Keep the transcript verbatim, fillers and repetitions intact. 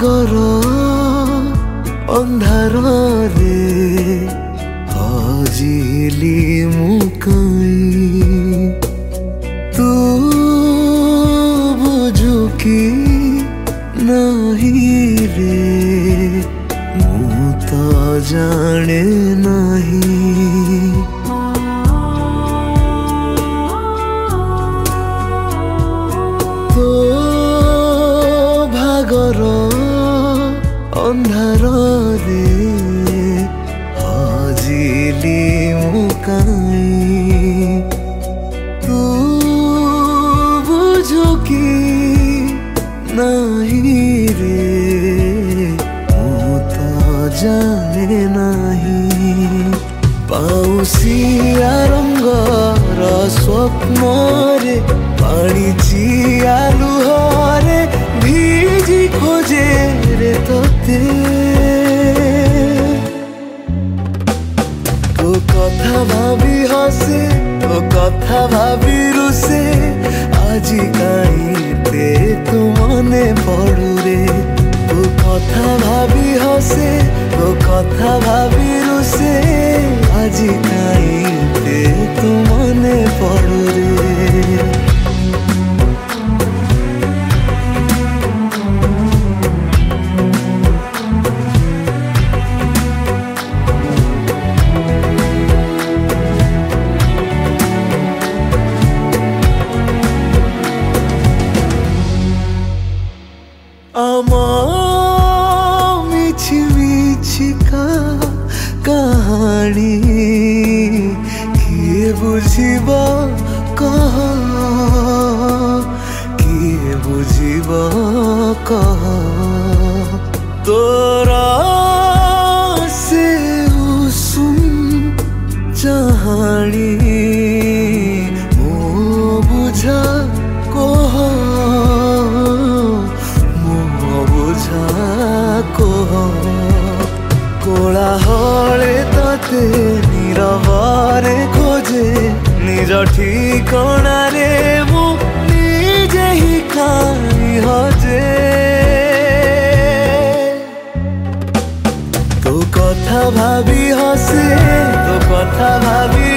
ଭାଗର ଅନ୍ଧାରରେ ହଜିଲି ମୁଁ କାଇଁ ତୁ ବୁଝୁ କି ନାହିଁ ରେ ମୁଁ ତ ଜାଣେ ନାହିଁ ତୋ ଭାଗର ଅନ୍ଧାରରେ ହଜିଲି ମୁଁ କାଇଁ ତୁ ବୁଝୁ କି ନାହିଁ ରେ ମୁଁ ତ ଜାଣେ ନାହିଁ ପାଉଁଶିଆ ରଙ୍ଗର ସ୍ୱପ୍ନରେ ପାଣିଚିଆ ଲୁହରେ ଭିଜି ଖୋଜେ ରେ ତତେ ତୋ କଥା ଭାବି ହସେ ତୋ କଥା ଭାବି ରୁଷେ ଆଜି କାହିଁତେ ତୁ ମନେ ପଡୁ ରେ ତୋ କଥା ଭାବି ହସେ ତୋ କଥା ଭାବି ରୁଷେ ଆଜି କାହିଁତେ ତୁ ମନେ ପଡୁ ରେ मिछि मिछिका कहानी किए बुझिब कह किए बुझिब कह तोरा से उषुम चाहानी मो बुझा कह कोलाहले तते नीरवरे खोजे निज ठिकाना रे मु निजे ही काई हजे तो कथा भाभी हसे तो कथा भाभी